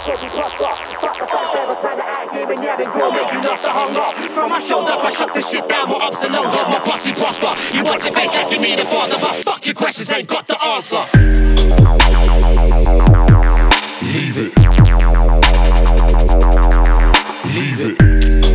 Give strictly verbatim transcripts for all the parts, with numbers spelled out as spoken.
steady prosper. Fuck the fans ever trying to act here and yeah, then go make you lost the hunger. From my shoulder, I shut the shit down. What ups and lows of my posse prosper. You watch your face like you need a father, but fuck your questions, ain't got the answer. Leave it. Leave it.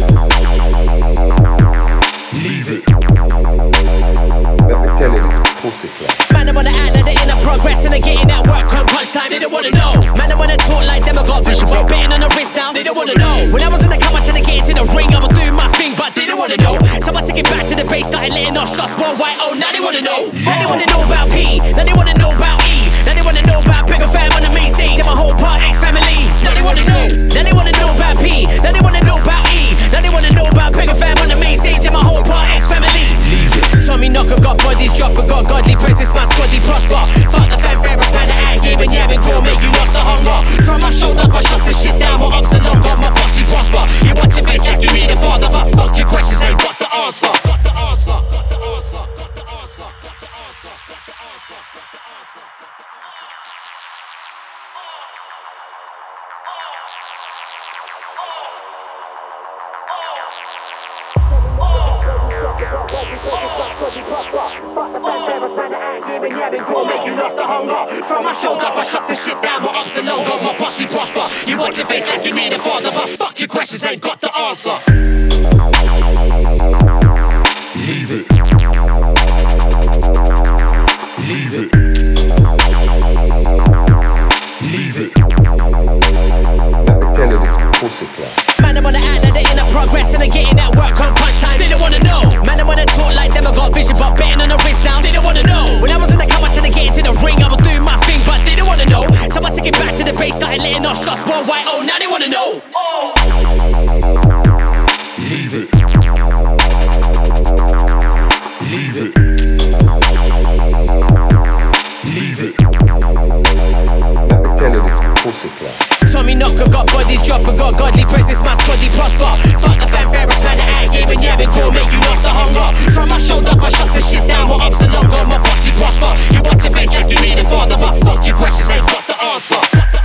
Leave it. Let me tell you this pussy club. Man, I wanna act like they're in a progress and they're getting that work on punch time. They don't wanna know. Man, I wanna talk like them. I got vision, but betting on the wrist now. They don't wanna know. When I was in the camera trying to get into the ring, I was doing my thing, but they don't wanna know. So I took it back to the base, started letting off shots worldwide. Oh, now they wanna know. Now they wanna know about P. Now they wanna know about E. Now they wanna know about Bigger Fam on the main stage. And my whole part ex-family. Now they wanna know. Now they wanna know about P. Now they wanna know about E. Now they wanna know about Bigger Fam on the main stage. And my whole part ex-family. Tommy Knocker got bodies drop and got godly praises, man, squaddy prosper. Fuck the fanfares, man, that out here and yeah, and go make you lost the hunger. From my shoulder, I shut the shit down. What ups and lows, got my posse prosper. You watch your face like you need a father, but fuck your questions, ain't got the answer. Got the answer, got the answer, got the answer, got the answer, got the answer, got the answer, got the answer. Fuck the fans ever trying to act here and yeah, then go make you lost the hunger. From my shoulder, I shut the shit down. What ups and lows, got my posse prosper. You watch your face like you need a father, but fuck your questions, ain't got the answer. Leave it. Leave it. Leave it. Let me tell you this pussy club. Man, I wanna act like they're in a progress and they're getting that work on punch time. They don't wanna know. Man, I wanna talk like them. I got vision, but betting on the wrist now. They don't wanna know. When I was in the camera trying to get into the ring, I was doing my thing, but they don't wanna know. So I took it back to the base, started letting off shots worldwide. Oh, now they wanna know. Leave it. Leave it. Leave it. Let me tell you this pussy club. Tommy Knocker got bodies drop and got godly praises, man, squaddy prosper. Fuck the fanfares, man, that out here and yeah, and go make you lost the hunger. From my shoulder, I shut the shit down. What ups and lows, got my posse prosper. You watch your face like you need a father, but fuck your questions, ain't got the answer.